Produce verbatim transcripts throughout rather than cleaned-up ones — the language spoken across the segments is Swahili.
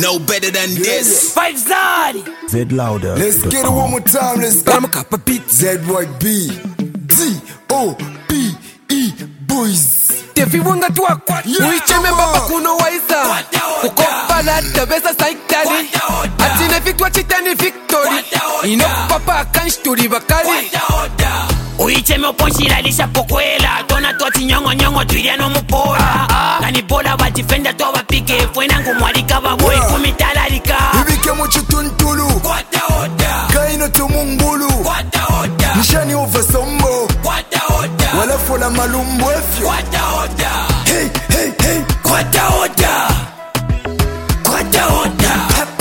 No better than this. Five Zari. Z louder. Let's get it one more time. Let's Bam kappa beat. Z Y B D O P E boys. Tefi wanga tuwa kwa uicheme baba kuno waisa ukopala tabesa saiktali atine victory chitani victory ino papa kanshtori bakali uicheme oponshira lisha pokwela tona twati nyongo nyongo tuiria no mupola kani bola ba defender to bapike fuena ngumwalika baboy kumitalalika ibike mu chituntulu kwata oda kaino tumungulu kwata oda nishani over sombo kwata oda wala fola malumbu efyo kwata oda hey hey hey kwata oda kwata oda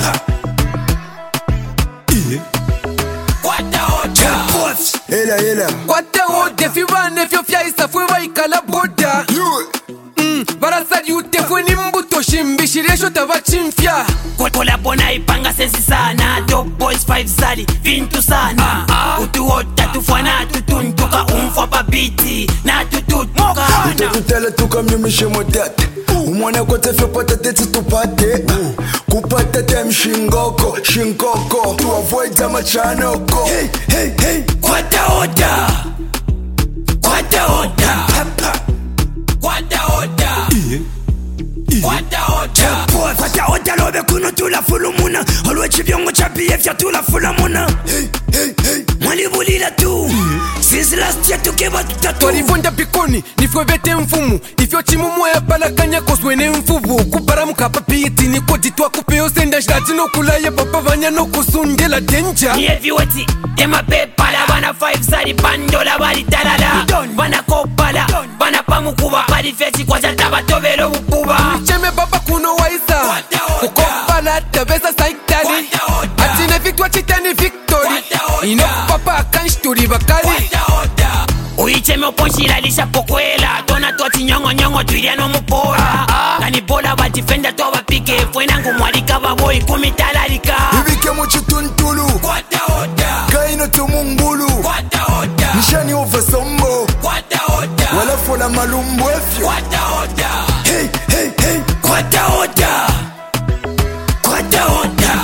yeah kwata oda ela ela kwata oda fibane fyo fyaisa fwe baikala boda Mm, barasari utefwe nimbuto shimbishiresho tabachimfya kola bona ipanga sensi sana Top boys five Zari vintu sana uh, uh, utuota tufwana tutuntuka umfwa babiti na tututuka utakutala tukamnyumishe motata umwana kote fyo patate titupate kupata tem shingoko shingoko to avoid amachanoko hey hey hey kwata oda kwata oda kwata oda kwata oda kwata oda lobe kuno tula fulumuna olwechi byongo cha B F ya tula fulamuna hey hey hey mwalibulila tu since last year tukeba tutatu twarivonda pikoni nifwe vete mfumu ifyo chimumu ya balakanya koswene mfuvu kupara mkapa piti niko ditwa kupeo senda shati no kulaye papa vanya no kusundela danger ni heavyweight ema pepa la bana five Zari bando la bali talala bana kopala bana pamukuba bali feti kwa jata batobelo bububa cheme baba kuno waisa ukopala tabesa saiktali atine victory chitani victory ino papa kanshtori bakali uicheme oponshira lisha pokwela tona twati nyongo nyongo tuiria no mupola kani bola ba defender to bapike fuena ngumwalika baboy kumitalalika ibike mu chituntulu kwata oda kaino tumungulu kwata oda nishani over sombo kwata oda wala fola malumbu efyo kwata oda hey hey hey kwata oda kwata oda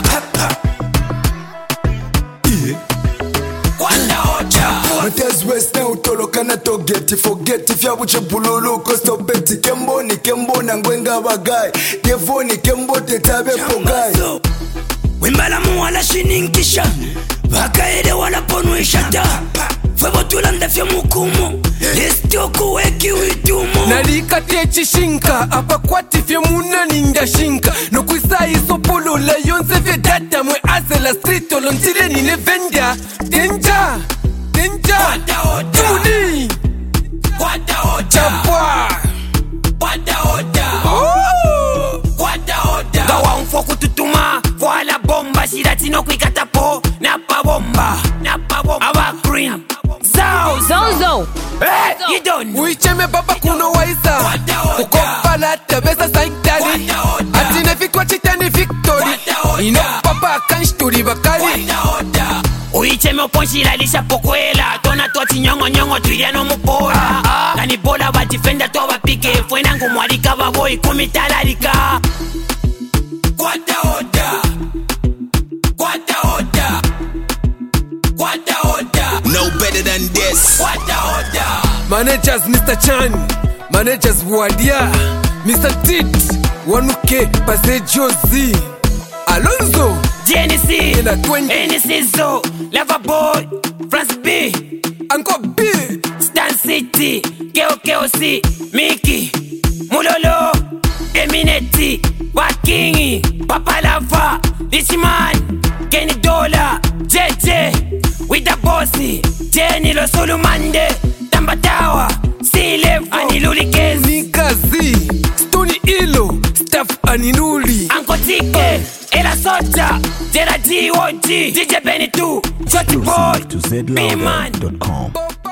yeah kwata oda Matez West na utolokana togeti forget fyabuche bululu kosto beti kemboni kembona ngwenga bagai devoni kembote tabe pogai wimbala muwala shininkisha bakaere wala ponweshata febotulanda fya mukumu listiokuweki witumu nalikate chishinka apakwati fye munani ndashinka nokwisa isopolola yonse fye data mwe azela street olontireni ne venda denja denja tuni chapwa gawa mfo kututuma voila bomba shiratino kwikatapo napa bomba napa bomba aba green zao Zonzo. hey you don't uicheme baba kuno waisa ukopala tabesa saiktali atine victory chitani victory ino papa kanshtori bakali uicheme oponshira lisha pokwela tona twati nyongo nyongo tuiria no mupola kani bola ba defender to bapike fuena ngumwalika baboy kumitalalika kwata oda kwata oda kwata oda No better than this. kwata oda managers Mister Chan managers Wadia Mister Tit Wanuke Pase Josie Alonso Genesis na twenty Enisizo Lava Boy France B Uncle B Stan City Keo Keo C Mickey Mulolo Emineti Wakingi Papa Lava Richman Kenny Dola J J with the bossy Jenny Lo Solomande Tambatawa C-Level Aniluli Kezi Nikazi Stony Ilo Staff Aninuli Anko Tike Ela Sota Jera D O G D J Benny two Shotty Boy To Z louder dot com.